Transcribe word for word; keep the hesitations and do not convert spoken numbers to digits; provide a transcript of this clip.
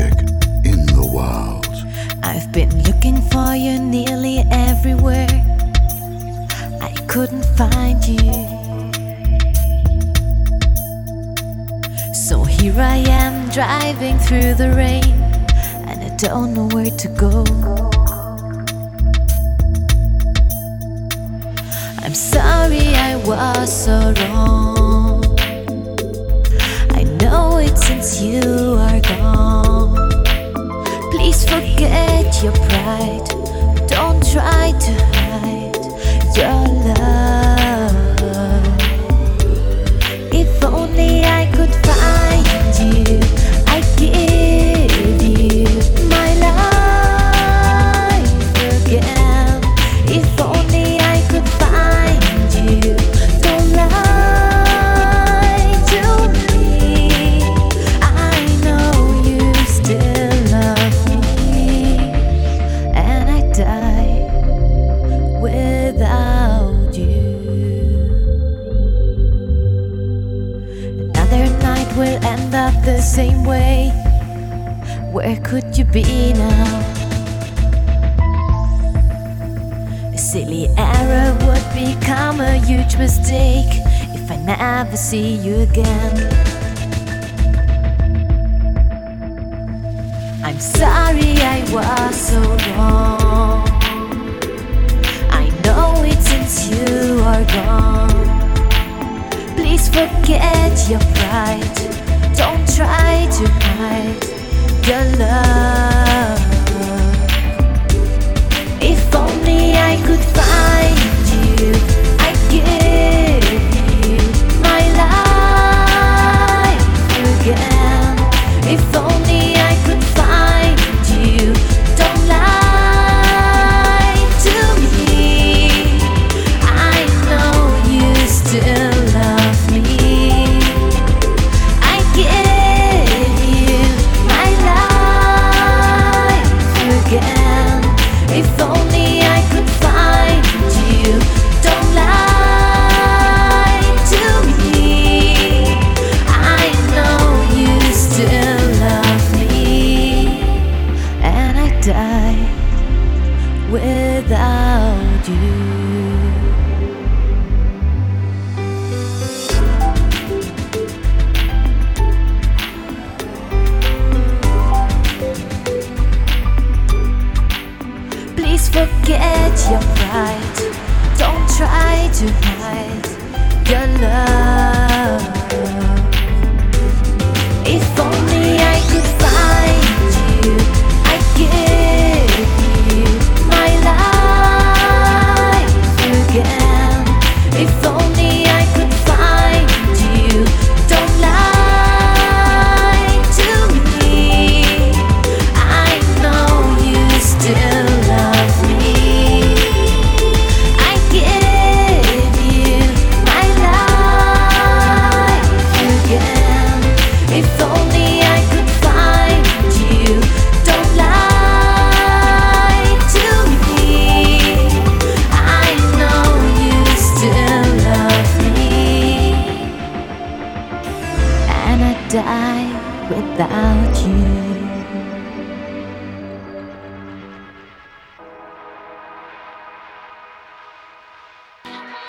music in the world. I've been looking for you nearly everywhere. I couldn't find you. So here I am driving through the rain, and I don't know where to go. I'm sorry I was so wrong. I know it since you are gone. Please forget your pride. Don't try to hide your love. If only I could find you, I'd give you my life again. If only I could find you. Don't lie to me. I know you still love me, and I die without you. Another night will end up the same way. Where could you be now? A silly error would become a huge mistake if I never see you again. I'm sorry I was so wrong. I know it since you are gone. Please forget your pride. Don't try to hide your love. If only I could find you, I'd give you my life again. If only I could find you. Don't lie to me. I know you still love me. I give you my life again. If only I could find you. Don't lie to me. I know you still love me, and I die without you. Please forget your pride. Don't try to hide your love. If only I could find you, I'd give you my life again. If only I could find you. Don't lie to me. I know you still love me. I give you my life again. If only I could find you. Don't lie to me. I know you still love me, and I die without you.